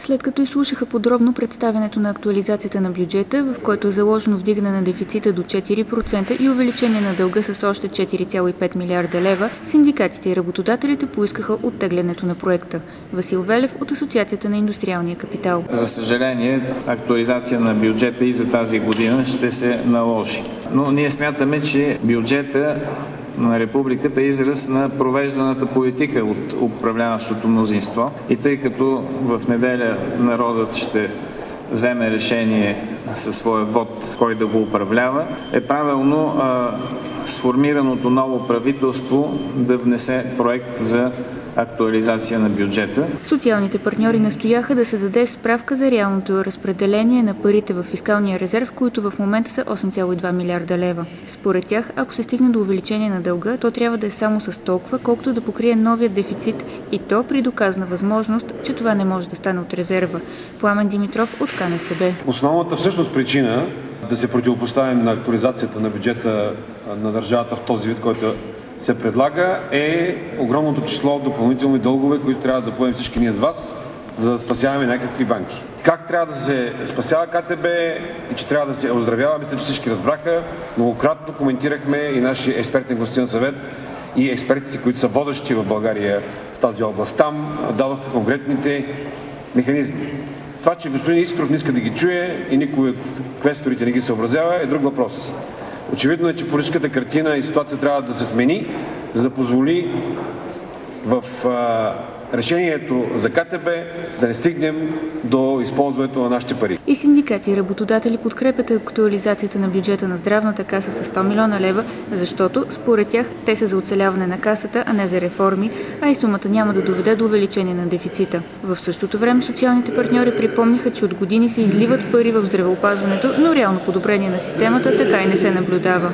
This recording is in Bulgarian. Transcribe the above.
След като изслушаха подробно представянето на актуализацията на бюджета, в който е заложено вдигане на дефицита до 4% и увеличение на дълга с още 4,5 милиарда лева, синдикатите и работодателите поискаха оттеглянето на проекта. Васил Велев от Асоциацията на индустриалния капитал. За съжаление, актуализация на бюджета и за тази година ще се наложи. Но ние смятаме, че бюджета на републиката е израз на провежданата политика от управляващото мнозинство. И тъй като в неделя народът ще вземе решение със своя вод кой да го управлява, е правилно сформираното ново правителство да внесе проект за актуализация на бюджета. Социалните партньори настояха да се даде справка за реалното разпределение на парите в фискалния резерв, които в момента са 8,2 милиарда лева. Според тях, ако се стигне до увеличение на дълга, то трябва да е само с толкова, колкото да покрие новия дефицит, и то при доказана възможност, че това не може да стане от резерва. Пламен Димитров от КНСБ. Основната всъщност причина да се противопоставим на актуализацията на бюджета на държавата в този вид, който се предлага, е огромното число допълнителни дългове, които трябва да поемем всички ние с вас, за да спасяваме някакви банки. Как трябва да се спасява КТБ и че трябва да се оздравява, мисля, че всички разбраха. Многократно коментирахме и нашия експертен гостин съвет и експертите, които са водещи в България в тази област. Там дадоха конкретните механизми. Това, че господин Искров не иска да ги чуе и никой от квесторите не ги съобразява, е друг въпрос. Очевидно е, че политическата картина и ситуация трябва да се смени, за да позволи в решението за КТБ да не стигнем до използването на нашите пари. И синдикати и работодатели подкрепят актуализацията на бюджета на здравната каса с 100 милиона лева, защото според тях те са за оцеляване на касата, а не за реформи, а и сумата няма да доведе до увеличение на дефицита. В същото време социалните партньори припомниха, че от години се изливат пари в здравеопазването, но реално подобрение на системата така и не се наблюдава.